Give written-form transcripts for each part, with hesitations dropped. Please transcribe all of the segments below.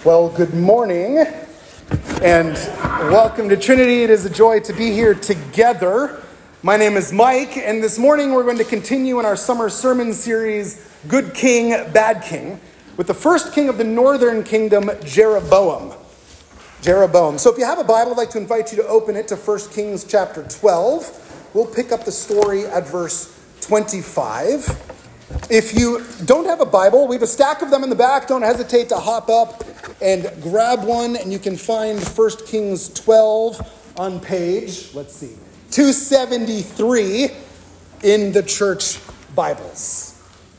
Well, good morning and welcome to Trinity. It is a joy to be here together. My name is Mike, and this morning we're going to continue in our summer sermon series, Good King, Bad King, with the first king of the northern kingdom, Jeroboam. So if you have a Bible, I'd like to invite you to open it to 1 Kings chapter 12. We'll pick up the story at verse 25. If you don't have a Bible, we have a stack of them in the back. Don't hesitate to hop up and grab one, and you can find 1 Kings 12 on page, 273 in the church Bibles.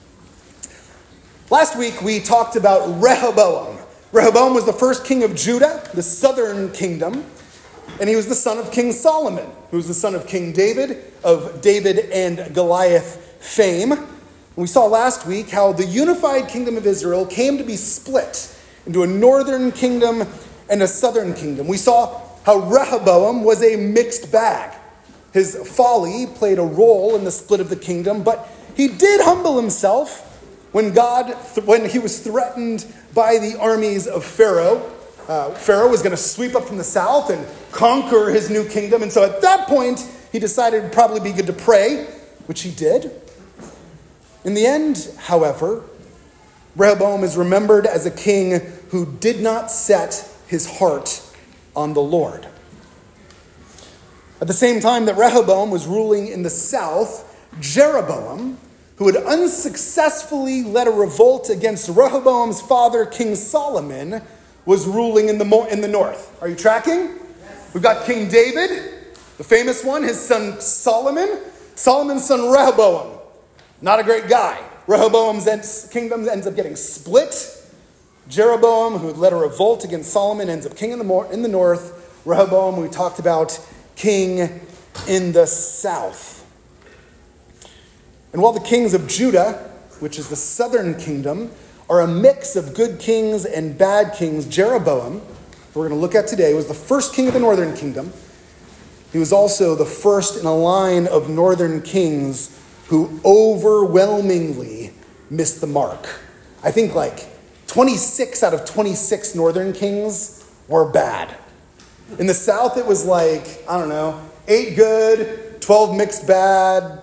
Last week we talked about Rehoboam. Rehoboam was the first king of Judah, the southern kingdom, and he was the son of King Solomon, who was the son of King David, of David and Goliath fame. We saw last week how the unified kingdom of Israel came to be split into a northern kingdom and a southern kingdom. We saw how Rehoboam was a mixed bag. His folly played a role in the split of the kingdom, but he did humble himself when he was threatened by the armies of Pharaoh. Pharaoh was going to sweep up from the south and conquer his new kingdom. And so at that point, he decided it would probably be good to pray, which he did. In the end, however, Rehoboam is remembered as a king who did not set his heart on the Lord. At the same time that Rehoboam was ruling in the south, Jeroboam, who had unsuccessfully led a revolt against Rehoboam's father, King Solomon, was ruling in the north. Are you tracking? Yes. We've got King David, the famous one, his son Solomon, Solomon's son Rehoboam. Not a great guy. Rehoboam's kingdom ends up getting split. Jeroboam, who had led a revolt against Solomon, ends up king in the north. Rehoboam, we talked about, king in the south. And while the kings of Judah, which is the southern kingdom, are a mix of good kings and bad kings, Jeroboam, who we're going to look at today, was the first king of the northern kingdom. He was also the first in a line of northern kings who overwhelmingly missed the mark. I think 26 out of 26 northern kings were bad. In the south, it was 8 good, 12 mixed bag,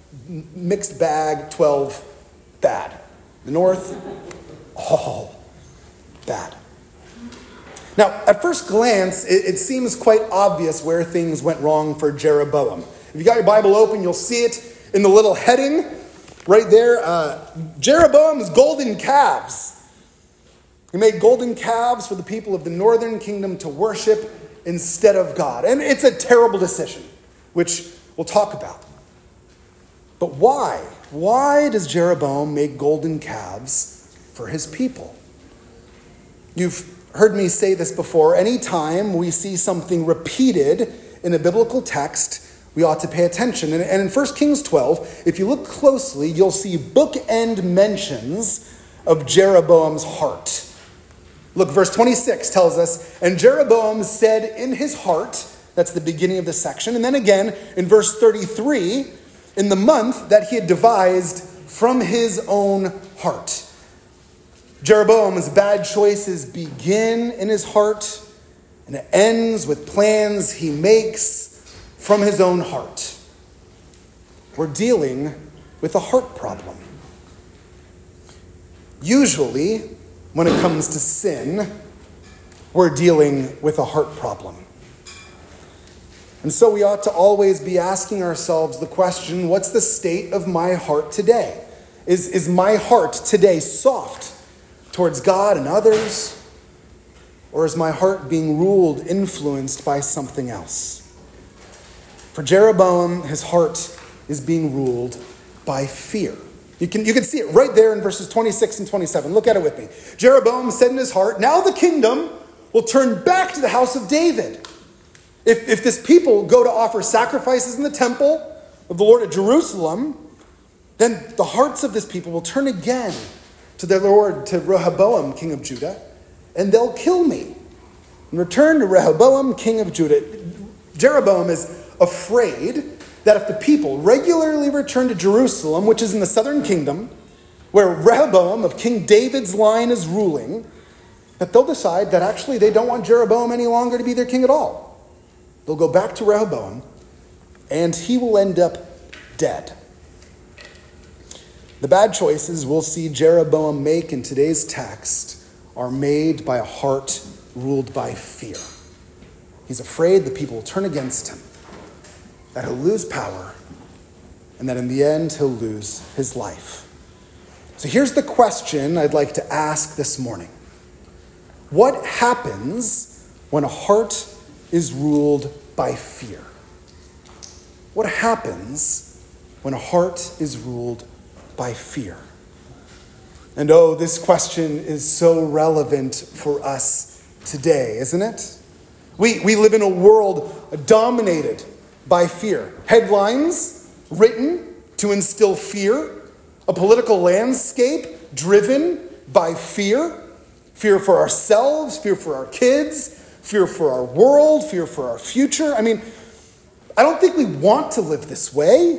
12 bad. The north, all bad. Now, at first glance, it seems quite obvious where things went wrong for Jeroboam. If you got your Bible open, you'll see it in the little heading right there. Jeroboam's golden calves. He made golden calves for the people of the northern kingdom to worship instead of God. And it's a terrible decision, which we'll talk about. But why? Why does Jeroboam make golden calves for his people? You've heard me say this before. Anytime we see something repeated in a biblical text, we ought to pay attention. And in 1 Kings 12, if you look closely, you'll see bookend mentions of Jeroboam's heart. Look, verse 26 tells us, and Jeroboam said in his heart, that's the beginning of the section, and then again in verse 33, in the month that he had devised from his own heart. Jeroboam's bad choices begin in his heart, and it ends with plans he makes from his own heart. We're dealing with a heart problem. Usually, when it comes to sin, we're dealing with a heart problem. And so we ought to always be asking ourselves the question, what's the state of my heart today? Is my heart today soft towards God and others? Or is my heart being ruled, influenced by something else? For Jeroboam, his heart is being ruled by fear. You can see it right there in verses 26 and 27. Look at it with me. Jeroboam said in his heart, now the kingdom will turn back to the house of David. If this people go to offer sacrifices in the temple of the Lord at Jerusalem, then the hearts of this people will turn again to their Lord, to Rehoboam, king of Judah, and they'll kill me and return to Rehoboam, king of Judah. Jeroboam is afraid that if the people regularly return to Jerusalem, which is in the southern kingdom, where Rehoboam of King David's line is ruling, that they'll decide that actually they don't want Jeroboam any longer to be their king at all. They'll go back to Rehoboam, and he will end up dead. The bad choices we'll see Jeroboam make in today's text are made by a heart ruled by fear. He's afraid the people will turn against him, that he'll lose power, and that in the end he'll lose his life. So here's the question I'd like to ask this morning. What happens when a heart is ruled by fear? What happens when a heart is ruled by fear? And this question is so relevant for us today, isn't it? We live in a world dominated by fear. Headlines written to instill fear. A political landscape driven by fear. Fear for ourselves, fear for our kids, fear for our world, fear for our future. I don't think we want to live this way.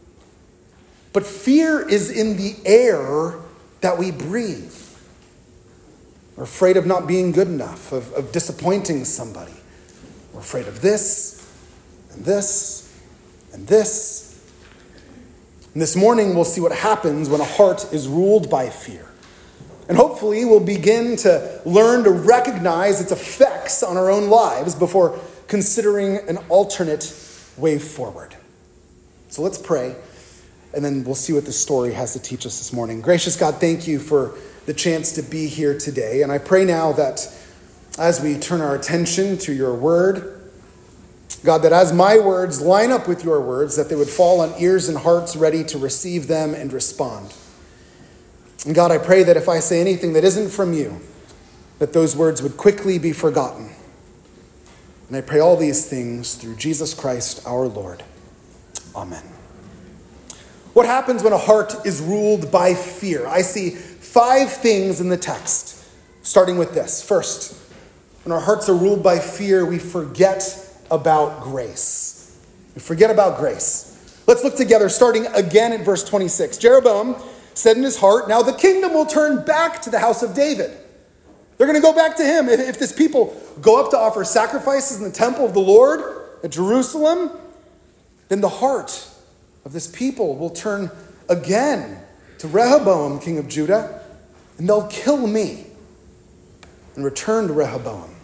But fear is in the air that we breathe. We're afraid of not being good enough, of disappointing somebody. We're afraid of this, and this, and this. And this morning we'll see what happens when a heart is ruled by fear. And hopefully we'll begin to learn to recognize its effects on our own lives before considering an alternate way forward. So let's pray, and then we'll see what the story has to teach us this morning. Gracious God, thank you for the chance to be here today. And I pray now that as we turn our attention to your word, God, that as my words line up with your words, that they would fall on ears and hearts ready to receive them and respond. And God, I pray that if I say anything that isn't from you, that those words would quickly be forgotten. And I pray all these things through Jesus Christ our Lord. Amen. What happens when a heart is ruled by fear? I see 5 things in the text, starting with this. First, when our hearts are ruled by fear, we forget about grace. We forget about grace. Let's look together, starting again at verse 26. Jeroboam said in his heart, now the kingdom will turn back to the house of David. They're going to go back to him. If this people go up to offer sacrifices in the temple of the Lord at Jerusalem, then the heart of this people will turn again to Rehoboam, king of Judah, and they'll kill me and return to Rehoboam.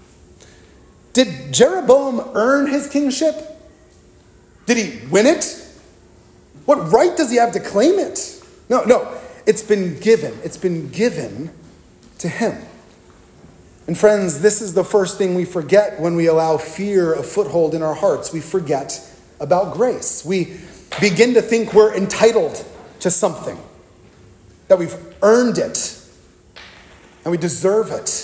Did Jeroboam earn his kingship? Did he win it? What right does he have to claim it? No, it's been given. It's been given to him. And friends, this is the first thing we forget when we allow fear a foothold in our hearts. We forget about grace. We begin to think we're entitled to something, that we've earned it, and we deserve it.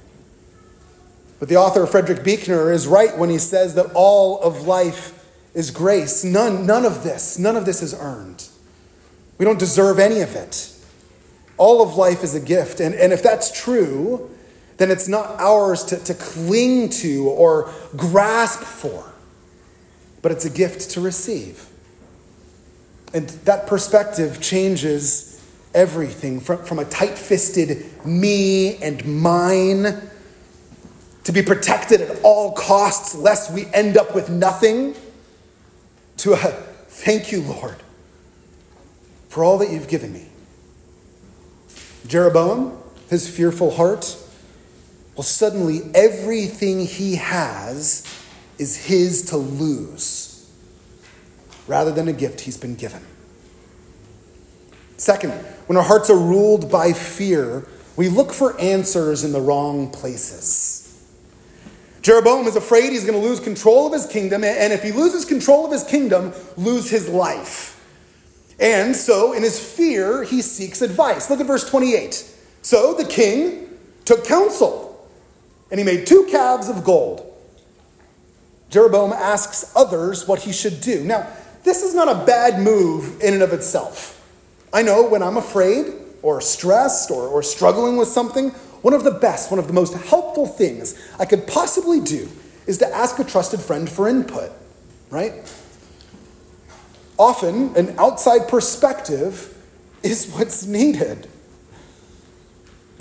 But the author Frederick Buechner is right when he says that all of life is grace. None of this is earned. We don't deserve any of it. All of life is a gift. And if that's true, then it's not ours to cling to or grasp for, but it's a gift to receive. And that perspective changes everything from a tight-fisted me and mine to be protected at all costs lest we end up with nothing, to a thank you, Lord, for all that you've given me. Jeroboam, his fearful heart, well, suddenly everything he has is his to lose, rather than a gift he's been given. Second, when our hearts are ruled by fear, we look for answers in the wrong places. Jeroboam is afraid he's going to lose control of his kingdom, and if he loses control of his kingdom, lose his life. And so, in his fear, he seeks advice. Look at verse 28. So the king took counsel, and he made 2 calves of gold. Jeroboam asks others what he should do. Now, this is not a bad move in and of itself. I know when I'm afraid or stressed or struggling with something, one of the most helpful things I could possibly do is to ask a trusted friend for input, right? Often, an outside perspective is what's needed.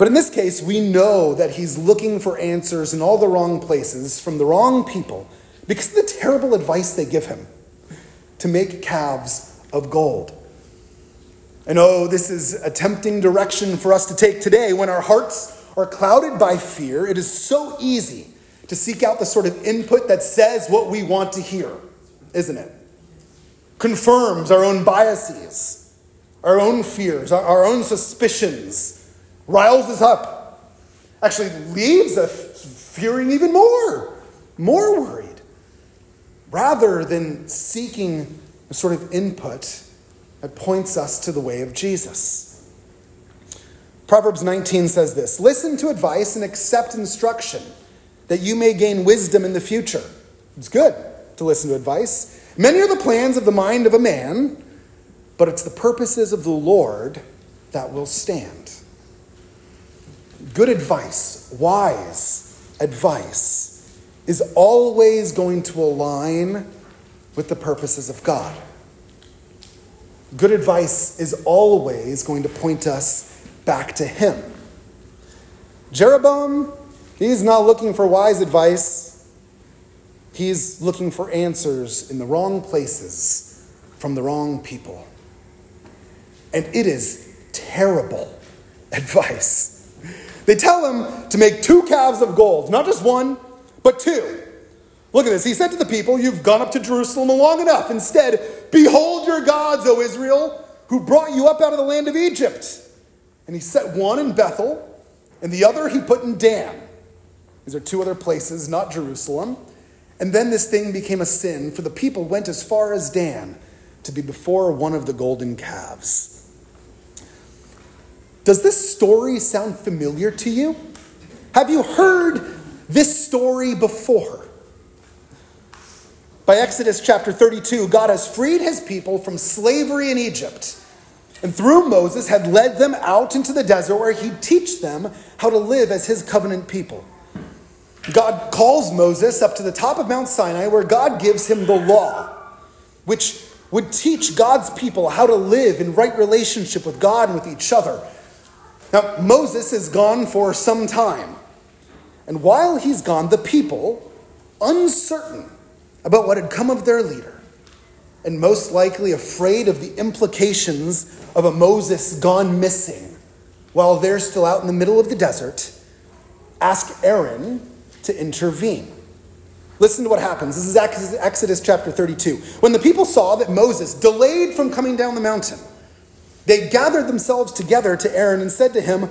But in this case, we know that he's looking for answers in all the wrong places from the wrong people because of the terrible advice they give him to make calves of gold. And this is a tempting direction for us to take today when our hearts are clouded by fear. It is so easy to seek out the sort of input that says what we want to hear, isn't it? Confirms our own biases, our own fears, our own suspicions, riles us up, actually leaves us fearing even more worried, rather than seeking a sort of input that points us to the way of Jesus. Proverbs 19 says this: "Listen to advice and accept instruction, that you may gain wisdom in the future." It's good to listen to advice. "Many are the plans of the mind of a man, but it's the purposes of the Lord that will stand." Good advice, wise advice, is always going to align with the purposes of God. Good advice is always going to point us back to him. Jeroboam, he's not looking for wise advice. He's looking for answers in the wrong places from the wrong people. And it is terrible advice. They tell him to make 2 calves of gold, not just 1, but 2. Look at this. He said to the people, "You've gone up to Jerusalem long enough. Instead, behold your gods, O Israel, who brought you up out of the land of Egypt." And he set one in Bethel, and the other he put in Dan. These are 2 other places, not Jerusalem. And then this thing became a sin, for the people went as far as Dan to be before one of the golden calves. Does this story sound familiar to you? Have you heard this story before? By Exodus chapter 32, God has freed his people from slavery in Egypt, and through Moses had led them out into the desert where he'd teach them how to live as his covenant people. God calls Moses up to the top of Mount Sinai, where God gives him the law, which would teach God's people how to live in right relationship with God and with each other. Now, Moses is gone for some time, and while he's gone, the people, uncertain about what had come of their leader, and most likely afraid of the implications of a Moses gone missing while they're still out in the middle of the desert, ask Aaron to intervene. Listen to what happens. This is Exodus chapter 32. When the people saw that Moses delayed from coming down the mountain, they gathered themselves together to Aaron and said to him,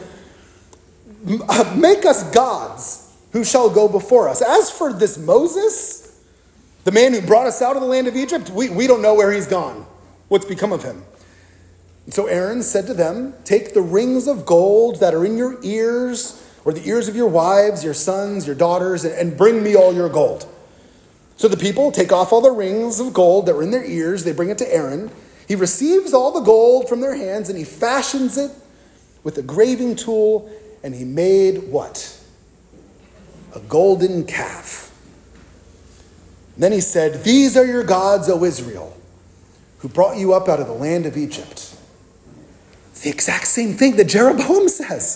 "Make us gods who shall go before us. As for this Moses, the man who brought us out of the land of Egypt, we don't know where he's gone. What's become of him?" And so Aaron said to them, "Take the rings of gold that are in your ears, or the ears of your wives, your sons, your daughters, and bring me all your gold." So the people take off all the rings of gold that were in their ears. They bring it to Aaron. He receives all the gold from their hands, and he fashions it with a graving tool, and he made what? A golden calf. And then he said, "These are your gods, O Israel, who brought you up out of the land of Egypt." It's the exact same thing that Jeroboam says.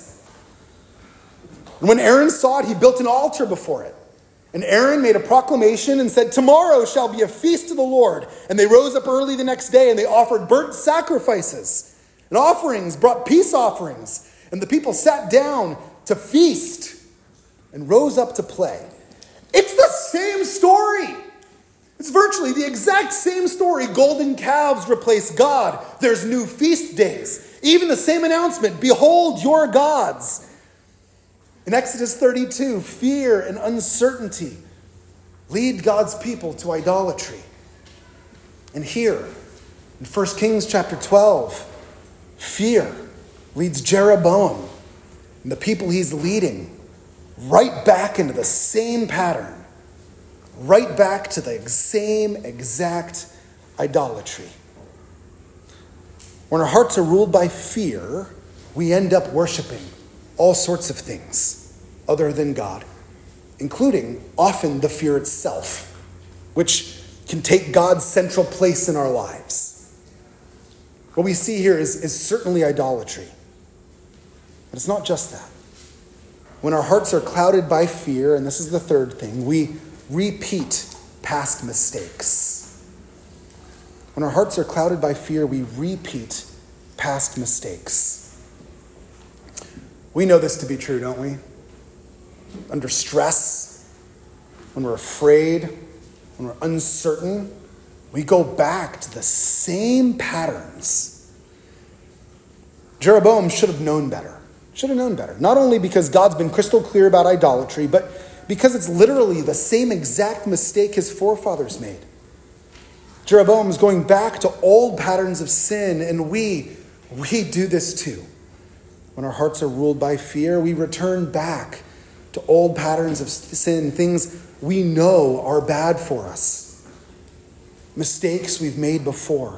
And when Aaron saw it, he built an altar before it. And Aaron made a proclamation and said, "Tomorrow shall be a feast to the Lord." And they rose up early the next day, and they offered burnt sacrifices and offerings, brought peace offerings. And the people sat down to feast and rose up to play. It's the same story. It's virtually the exact same story. Golden calves replace God. There's new feast days. Even the same announcement, "Behold your gods." In Exodus 32, fear and uncertainty lead God's people to idolatry. And here, in 1 Kings chapter 12, fear leads Jeroboam and the people he's leading right back into the same pattern, right back to the same exact idolatry. When our hearts are ruled by fear, we end up worshiping all sorts of things other than God, including often the fear itself, which can take God's central place in our lives. What we see here is certainly idolatry. But it's not just that. When our hearts are clouded by fear, and this is the third thing, we repeat past mistakes. When our hearts are clouded by fear, we repeat past mistakes. We know this to be true, don't we? Under stress, when we're afraid, when we're uncertain, we go back to the same patterns. Jeroboam should have known better. Not only because God's been crystal clear about idolatry, but because it's literally the same exact mistake his forefathers made. Jeroboam is going back to old patterns of sin, and we do this too. When our hearts are ruled by fear, we return back to old patterns of sin, things we know are bad for us, mistakes we've made before.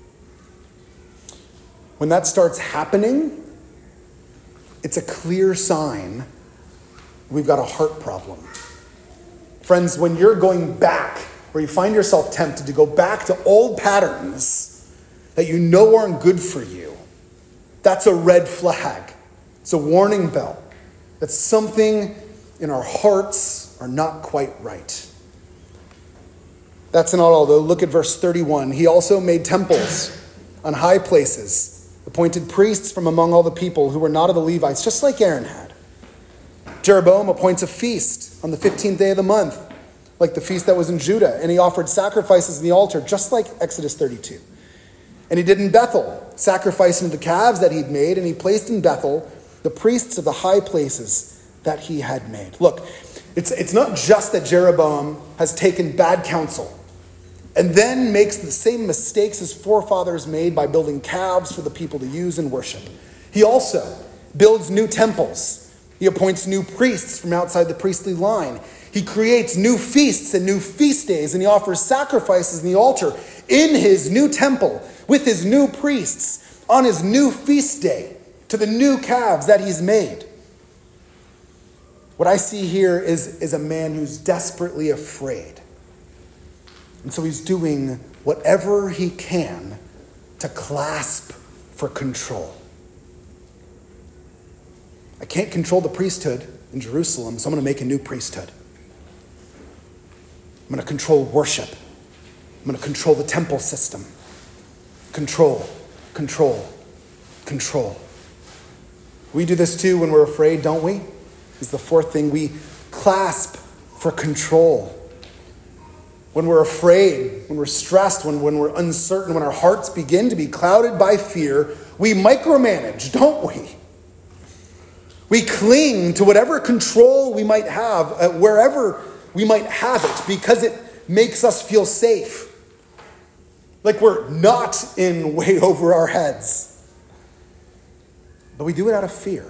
When that starts happening, it's a clear sign we've got a heart problem. Friends, when you're going back, where you find yourself tempted to go back to old patterns that you know aren't good for you, that's a red flag. It's a warning bell that something in our hearts are not quite right. That's not all, though. Look at verse 31. He also made temples on high places, appointed priests from among all the people who were not of the Levites, just like Aaron had. Jeroboam appoints a feast on the 15th day of the month, like the feast that was in Judah, and he offered sacrifices in the altar, just like Exodus 32. And he did in Bethel, sacrificing the calves that he'd made, and he placed in Bethel the priests of the high places that he had made. Look, it's not just that Jeroboam has taken bad counsel and then makes the same mistakes his forefathers made by building calves for the people to use and worship. He also builds new temples. He appoints new priests from outside the priestly line. He creates new feasts and new feast days, and he offers sacrifices in the altar in his new temple with his new priests on his new feast day to the new calves that he's made. What I see here is a man who's desperately afraid. And so he's doing whatever he can to clasp for control. I can't control the priesthood in Jerusalem, so I'm going to make a new priesthood. I'm going to control worship. I'm going to control the temple system. Control. We do this too when we're afraid, don't we? Is the fourth thing. We clasp for control. When we're afraid, when we're stressed, when we're uncertain, when our hearts begin to be clouded by fear, we micromanage, don't we? We cling to whatever control we might have, wherever we might have it, because it makes us feel safe. Like we're not in way over our heads. But we do it out of fear.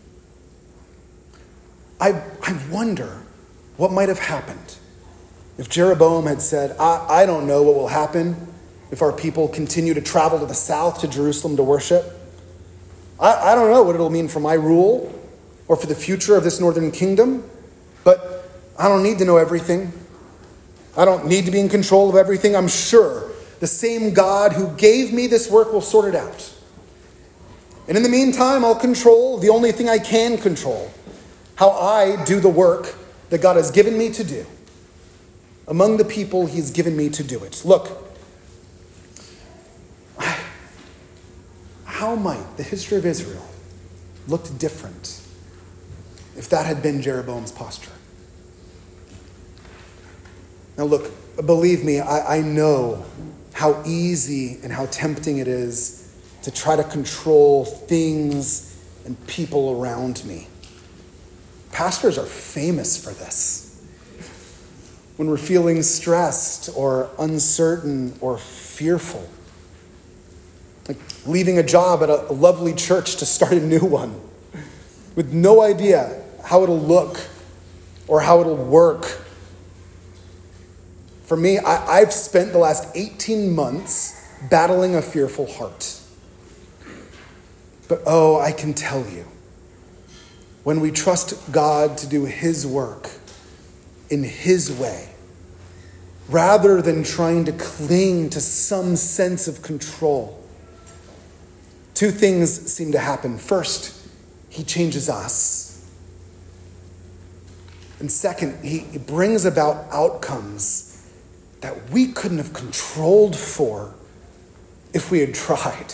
I wonder what might have happened if Jeroboam had said, I don't know what will happen if our people continue to travel to the south to Jerusalem to worship. I don't know what it'll mean for my rule or for the future of this northern kingdom, but I don't need to know everything. I don't need to be in control of everything. I'm sure the same God who gave me this work will sort it out. And in the meantime, I'll control the only thing I can control, how I do the work that God has given me to do among the people he's given me to do it. Look, how might the history of Israel looked different if that had been Jeroboam's posture? Now look, believe me, I know how easy and how tempting it is to try to control things and people around me. Pastors are famous for this. When we're feeling stressed or uncertain or fearful. Like leaving a job at a lovely church to start a new one with no idea how it'll look or how it'll work. For me, I've spent the last 18 months battling a fearful heart. But I can tell you, when we trust God to do his work in his way, rather than trying to cling to some sense of control, two things seem to happen. First, he changes us. And second, he brings about outcomes that we couldn't have controlled for if we had tried.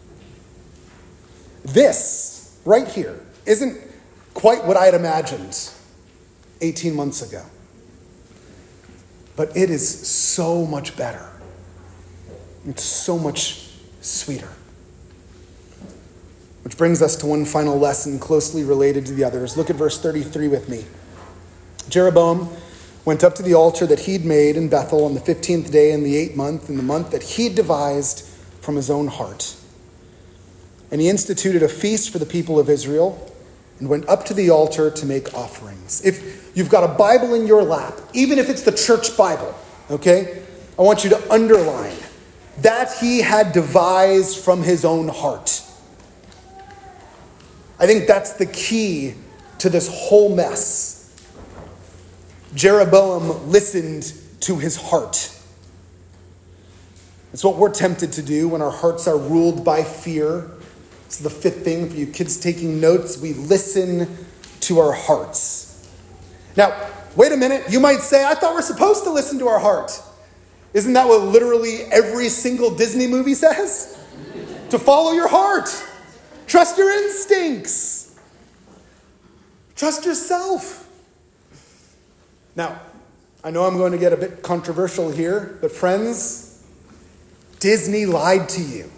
This, right here, isn't quite what I had imagined 18 months ago. But it is so much better. It's so much sweeter. Which brings us to one final lesson closely related to the others. Look at verse 33 with me. Jeroboam went up to the altar that he'd made in Bethel on the 15th day in the 8th month, in the month that he'd devised from his own heart. And he instituted a feast for the people of Israel and went up to the altar to make offerings. If you've got a Bible in your lap, even if it's the church Bible, okay, I want you to underline that he had devised from his own heart. I think that's the key to this whole mess. Jeroboam listened to his heart. It's what we're tempted to do when our hearts are ruled by fear. It's the fifth thing for you kids taking notes. We listen to our hearts. Now, wait a minute. You might say, I thought we're supposed to listen to our heart. Isn't that what literally every single Disney movie says? To follow your heart. Trust your instincts. Trust yourself. Now, I know I'm going to get a bit controversial here, but friends, Disney lied to you.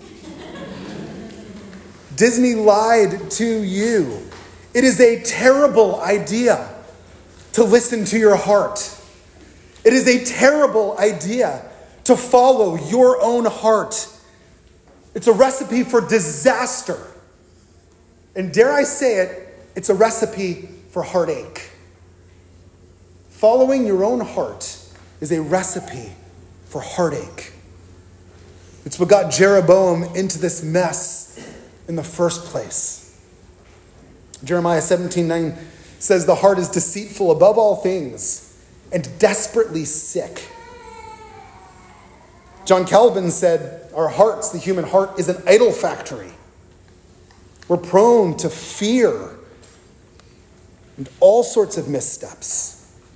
Disney lied to you. It is a terrible idea to listen to your heart. It is a terrible idea to follow your own heart. It's a recipe for disaster. And dare I say it, it's a recipe for heartache. Following your own heart is a recipe for heartache. It's what got Jeroboam into this mess in the first place. Jeremiah 17:9 says, the heart is deceitful above all things and desperately sick. John Calvin said, our hearts, the human heart, is an idol factory. We're prone to fear and all sorts of missteps.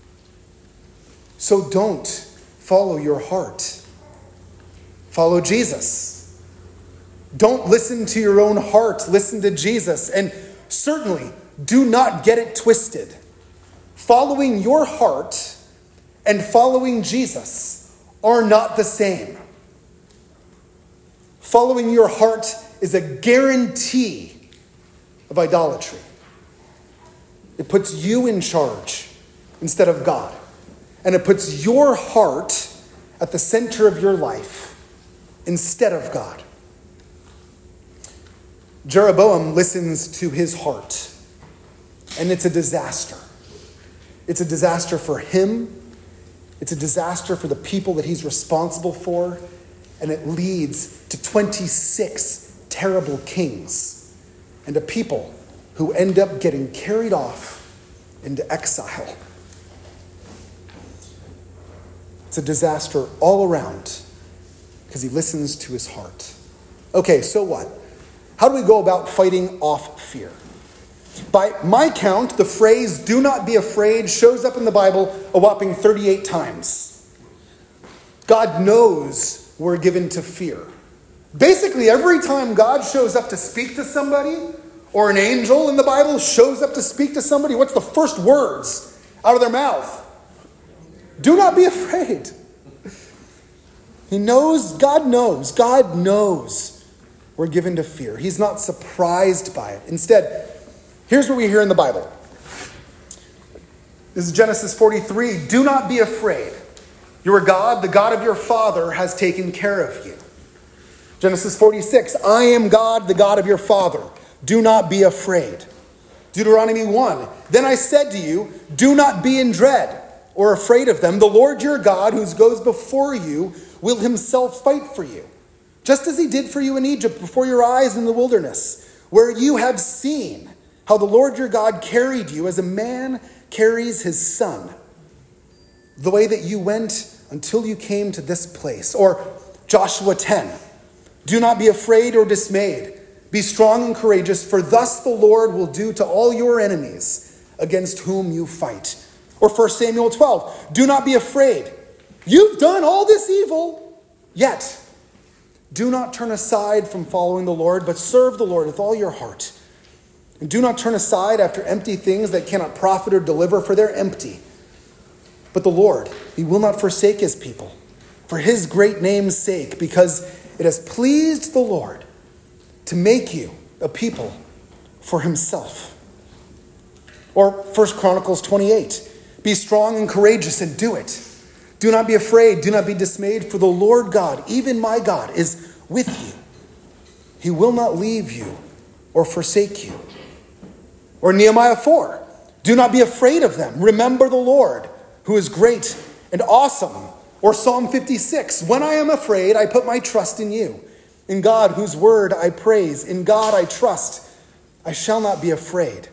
So don't follow your heart. Follow Jesus. Don't listen to your own heart. Listen to Jesus. And certainly, do not get it twisted. Following your heart and following Jesus are not the same. Following your heart is a guarantee of idolatry. It puts you in charge instead of God. And it puts your heart at the center of your life instead of God. Jeroboam listens to his heart, and it's a disaster. It's a disaster for him. It's a disaster for the people that he's responsible for, and it leads to 26 terrible kings and a people who end up getting carried off into exile. It's a disaster all around because he listens to his heart. Okay, so what? How do we go about fighting off fear? By my count, the phrase, do not be afraid, shows up in the Bible a whopping 38 times. God knows we're given to fear. Basically, every time God shows up to speak to somebody, or an angel in the Bible shows up to speak to somebody, what's the first words out of their mouth? Do not be afraid. He knows, God knows we're given to fear. He's not surprised by it. Instead, here's what we hear in the Bible. This is Genesis 43. Do not be afraid. Your God, the God of your father, has taken care of you. Genesis 46. I am God, the God of your father. Do not be afraid. Deuteronomy 1. Then I said to you, do not be in dread or afraid of them. The Lord your God, who goes before you, will himself fight for you, just as he did for you in Egypt before your eyes in the wilderness, where you have seen how the Lord your God carried you as a man carries his son, the way that you went until you came to this place. Or Joshua 10. Do not be afraid or dismayed. Be strong and courageous, for thus the Lord will do to all your enemies against whom you fight. Or 1 Samuel 12, do not be afraid. You've done all this evil, yet do not turn aside from following the Lord, but serve the Lord with all your heart. And do not turn aside after empty things that cannot profit or deliver, for they're empty. But the Lord, he will not forsake his people, for his great name's sake, because it has pleased the Lord to make you a people for himself. Or 1 Chronicles 28, be strong and courageous and do it. Do not be afraid, do not be dismayed, for the Lord God, even my God, is with you. He will not leave you or forsake you. Or Nehemiah 4, do not be afraid of them. Remember the Lord, who is great and awesome. Or Psalm 56, when I am afraid, I put my trust in you. In God, whose word I praise. In God I trust. I shall not be afraid.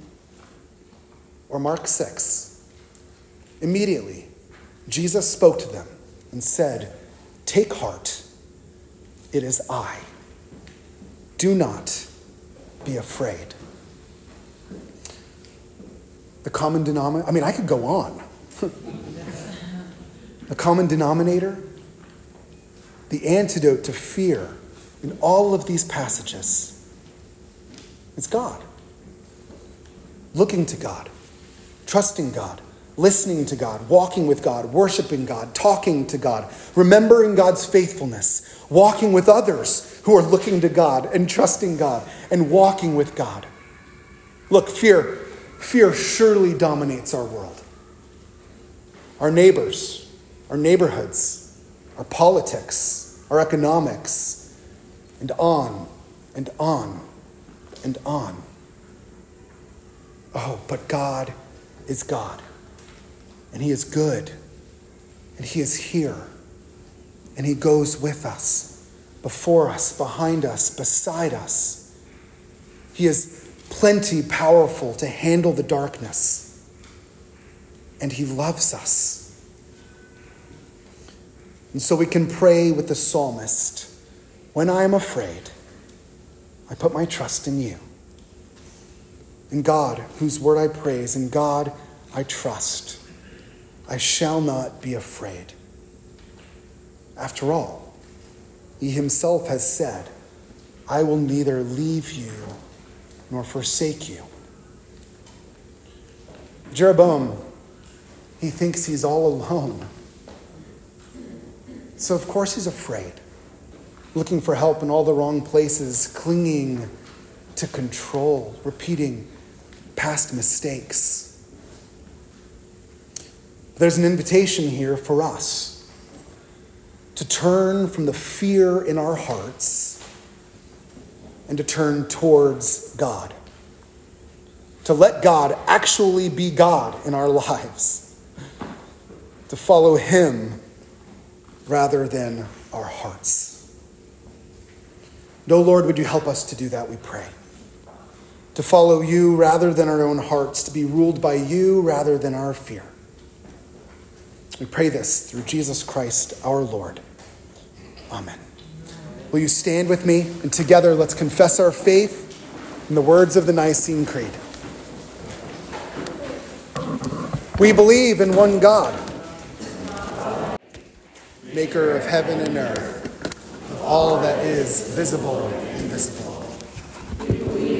Or Mark 6, immediately Jesus spoke to them and said, take heart, it is I. Do not be afraid. The common denominator, I could go on. The common denominator, the antidote to fear in all of these passages, it's God. Looking to God, trusting God, listening to God, walking with God, worshiping God, talking to God, remembering God's faithfulness, walking with others who are looking to God and trusting God and walking with God. Look, fear surely dominates our world. Our neighbors, our neighborhoods, our politics, our economics, and on and on and on. Oh, but God is God. And he is good. And he is here. And he goes with us, before us, behind us, beside us. He is plenty powerful to handle the darkness. And he loves us. And so we can pray with the psalmist, when I am afraid, I put my trust in you. In God, whose word I praise, in God I trust. I shall not be afraid. After all, he himself has said, I will neither leave you nor forsake you. Jeroboam, he thinks he's all alone. So of course he's afraid, looking for help in all the wrong places, clinging to control, repeating past mistakes. There's an invitation here for us to turn from the fear in our hearts and to turn towards God. To let God actually be God in our lives. To follow him rather than our hearts. No, Lord, would you help us to do that, we pray. To follow you rather than our own hearts, to be ruled by you rather than our fear. We pray this through Jesus Christ our Lord. Amen. Will you stand with me, and together let's confess our faith in the words of the Nicene Creed. We believe in one God, maker of heaven and earth, of all that is visible